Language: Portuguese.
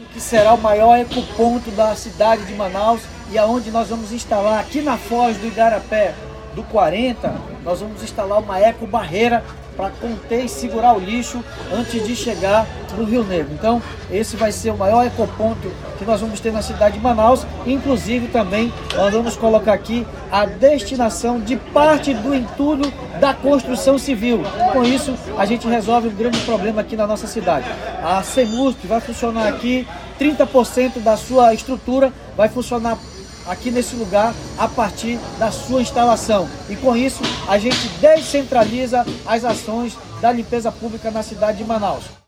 que será o maior ecoponto da cidade de Manaus e aonde nós vamos instalar aqui na Foz do Igarapé do 40, nós vamos instalar uma ecobarreira para conter e segurar o lixo antes de chegar no Rio Negro. Então, esse vai ser o maior ecoponto que nós vamos ter na cidade de Manaus. Inclusive, também, nós vamos colocar aqui a destinação de parte do entulho da construção civil. Com isso, a gente resolve um grande problema aqui na nossa cidade. A CEMUSP vai funcionar aqui, 30% da sua estrutura vai funcionar aqui nesse lugar a partir da sua instalação. E com isso a gente descentraliza as ações da limpeza pública na cidade de Manaus.